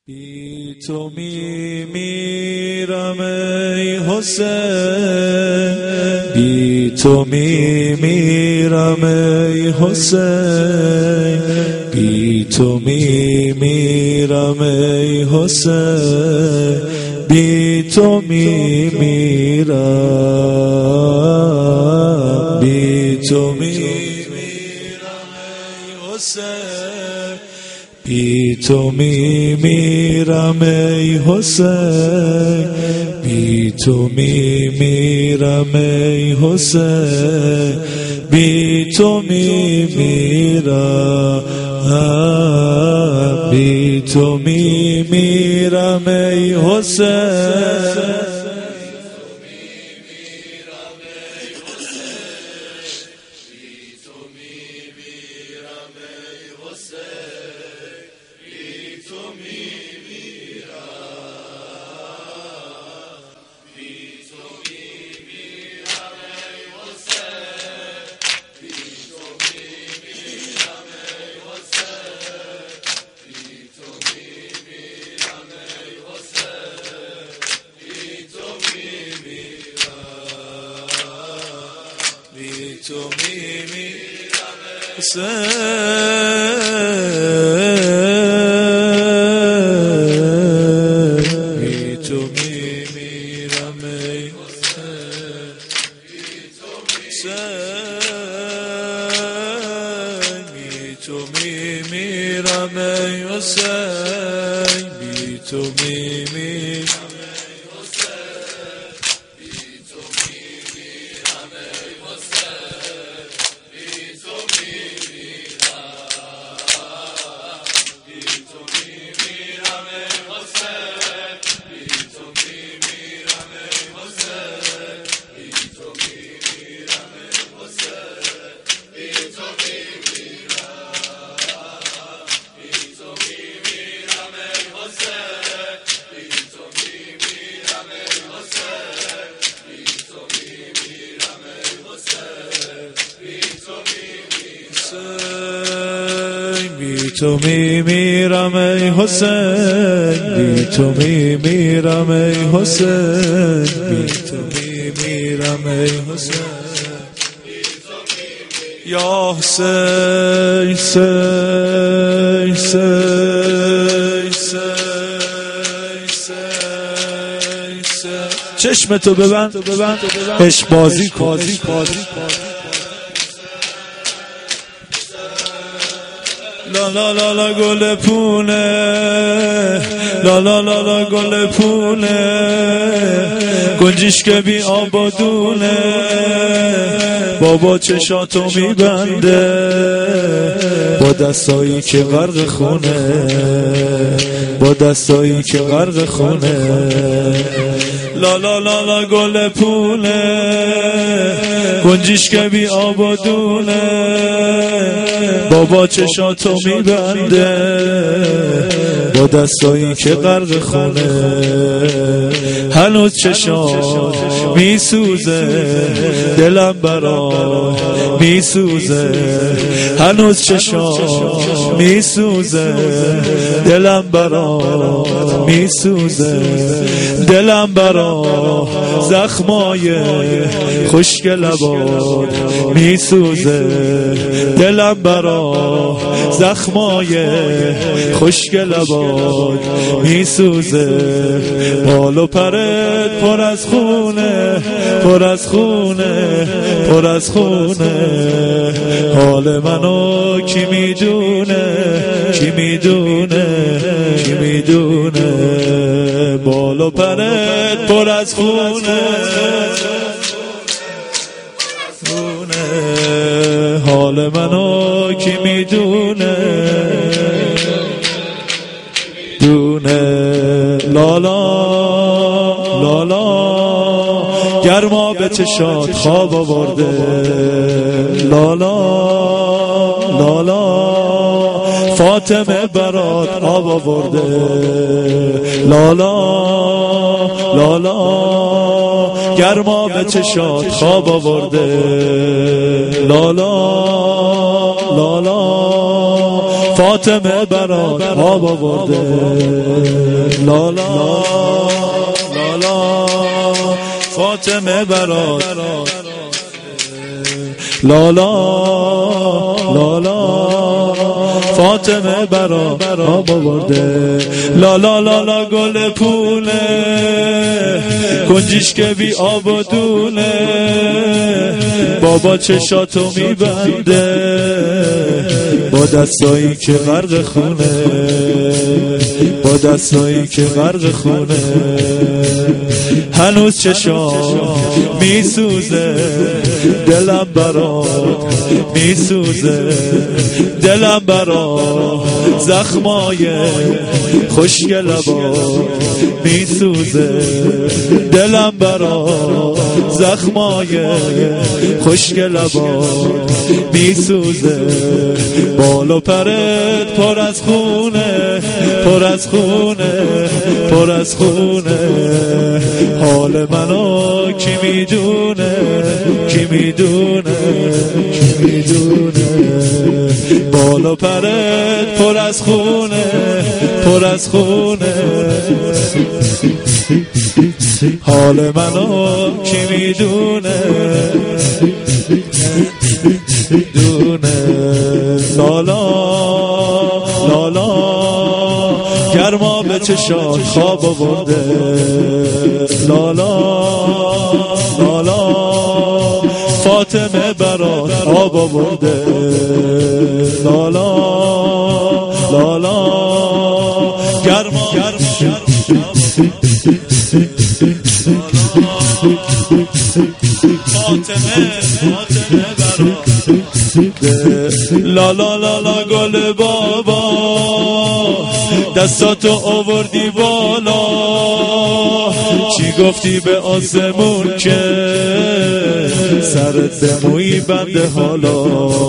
بی تو میمیرم ای حسین، بی تو میمیرم ای حسین، بی تو میمیرم ای حسین، بی تو میمیرم، بی تو میمیرم ای حسین، بی تو میمیرم ای حسین، بی تو میمیرم ای حسین، بی تو میمیرم، بی تو میمیرم ای حسین. تو میمیرم حسین، بی تو میمیرم ای حسین، بی تو میمیرم ای حسین، بی تو میمیرم بی تو میمیرم ای حسین، بی تو میمیرم ای حسین، بی تو میمیرم ای حسین، یا حسین، حسین، حسین، چشم تو ببند، عشق بازی کن. لا لا لا لا گل پونه، لا لا لا لا گل پونه، گنجیش که بی آبادونه، بابا چشاتو میبنده با دستایی که غرق خونه، با دستایی که غرق خونه. لا لا لا لا گل پونه، گنجیش که بی آبادونه، بابا چشاتو میبنده با دستایی که غرق خونه. هنوز چشات میسوزه، دلم برات میسوزه، هنوز چشات میسوزه، دلم برات میسوزه، دلم برات زخمای خشک لبات میسوزه، دلم برات زخمای خشک لبات میسوزه. بال و پرت پر از خونه، پر از خونه، پر از خونه، حال منو کی میدونه، کی میدونه، کی میدونه. بال و پرت پر از خونه، حال منو کی میدونه، دونه. لالا لالا گرما به چشات خواب آورده، لالا لالا فاطمه برات آب آورده، لالا لالا گرما به چشات خواب آورده، لالا لالا فاطمه برات آب آورده لالا لالا فاطمه برات لالا لالا فاطمه برات آب آورده لالا لالا گل پونه کنجیش که بی آب و دونه بابا چشاتو میبنده با دستایی که غرق خونه با دستایی که غرق خونه هنوز چشام میسوزه دلم برات میسوزه دلم برات زخمای خشک لبات میسوزه دلم برات زخمای خشک لبات میسوزه بال و پرت پر از خونه پر از خونه پر از خونه حال منو کی میدونه کی میدونه کی میدونه بال و پرت پر از خونه پر از خونه حال منو کی میدونه دونه لالا لالا گرما به چشات خواب آورده لالا لالا فاطمه برات آب آورده لالا لالا گرما فاطمه برات لالا لالا گل بابا دستاتو آوردی بالا چی گفتی به آسمون که سرت موی بنده حالا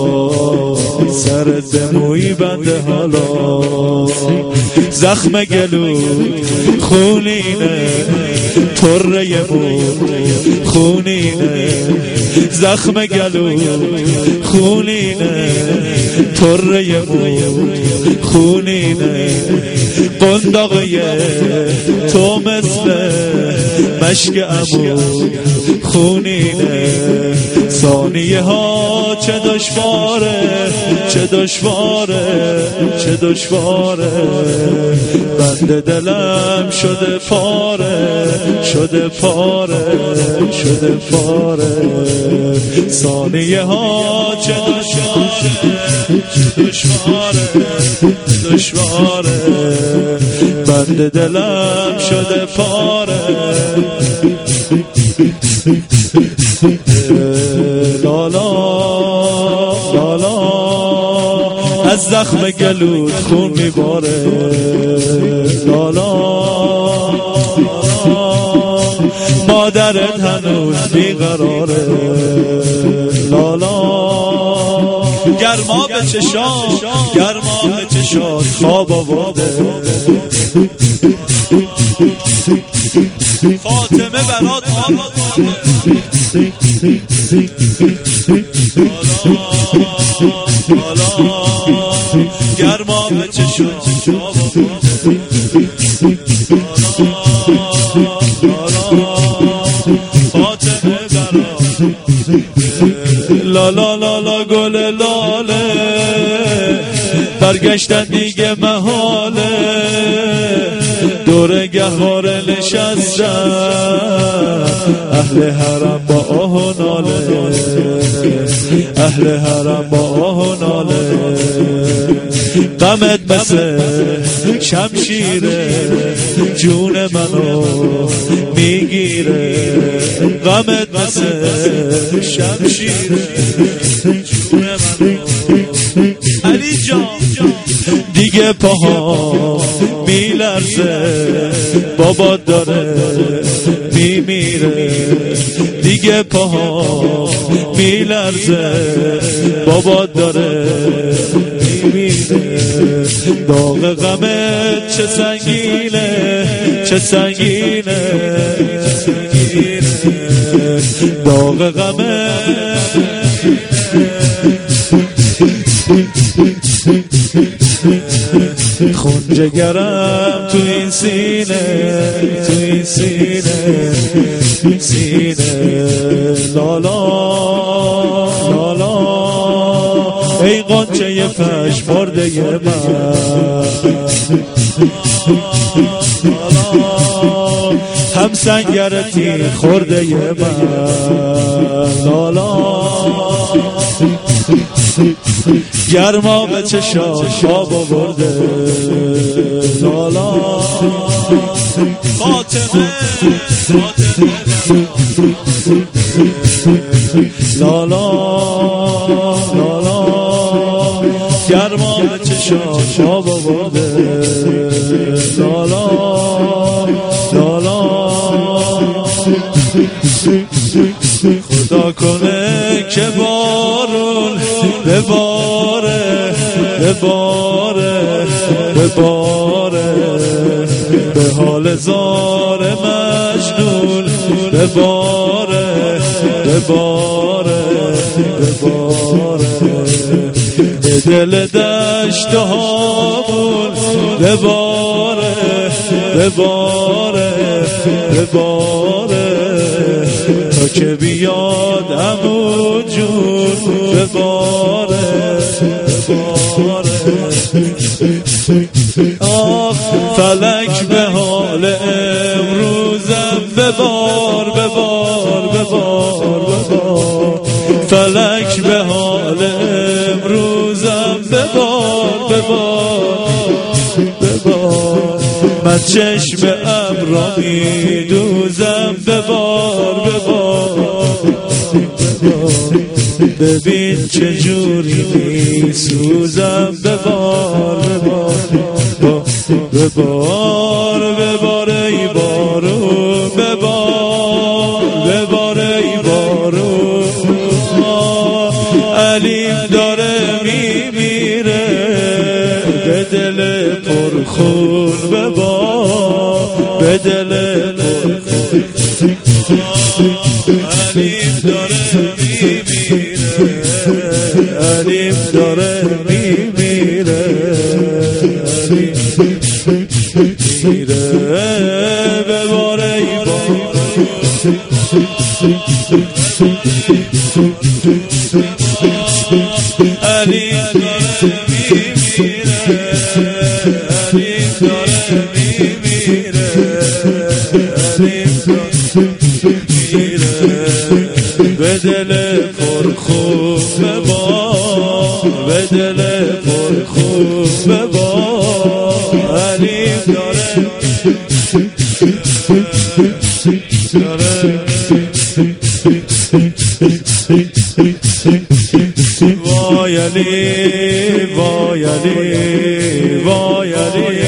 سرت موی بنده حالا زخم گلو خونینه طره مون خونینه زخم گلو خونینه طره مون خونینه قنداقی تو مثل مشک عمو خونینه ثانیه ها چه دشواره چه دشواره چه دشواره بند دلم شده پاره شده پاره شده پاره ثانیه ها چه دشواره دشواره بند دلم شده پاره لالا لالا از زخم گلوت خون میباره لالا مادرت هنوز بیقراره لالا گرما به چشات گرما به چشات خواب آورده فاطمه برات آب آورده لالا گرما به چشات خواب آورده فاطمه برات لالا لالا گل لاله برگشتن دیگه محاله دور گهواره نشستن اهل حرم با آه و ناله اهل حرم با آه و ناله غمت مثل شمشیره جون منو میگیره غمت مثل شمشیره جون منو علی جان دیگه پاها میلرزه بابا داره میمیره دیگه پاها میلرزه بابا داره میمیره داغ غمت چه سنگینه چه سنگینه داغ غمت خون جگرم تو این سینه، تو این سینه، سینه لالا لالا ای قنچه پژمرده من هم سنگرتی خورده من لالا گرما به چشاش آب آورده لالا فاطمه لالا لالا گرما به چشاش آب آورده لالا لالا خدا کنه که بارون بباره بباره بباره به حال زار مجنون بباره بباره بباره به دل دشت هامون بباره بباره بباره تا که بیاد عمو جون بباره بباره آخ فلک به حال امروزم ببار ببار ببار ببار فلک به حال امروزم ببار ببار ببار من چشم ابرا میدوزم ببار ببار ببین چجوری میسوزم ببار ببار ببار ببار ای بارون ببار ببار ای بارون علیم داره میمیره به دل پرخون ببار به دل پرخون علیم داره میمیره علیم داره میمیره میره ببار ای بار علیم داره میمیره علیم داره میمیره علیم داره میره به دل پرخون ببار به دل پرخون ببار علیم داره وای علی وای علی وای علی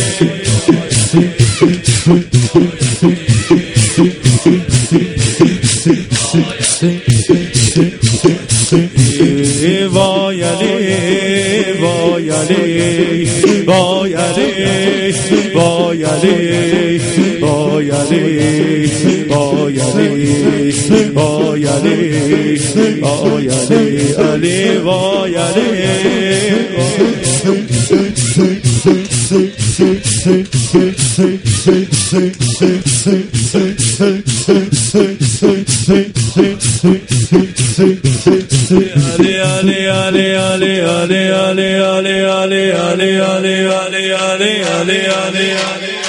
وای علی وای علی وای علی وای علی وای علی وای علی وای علی وای علی علی وای علی علی علی علی علی علی علی علی علی علی علی علی علی علی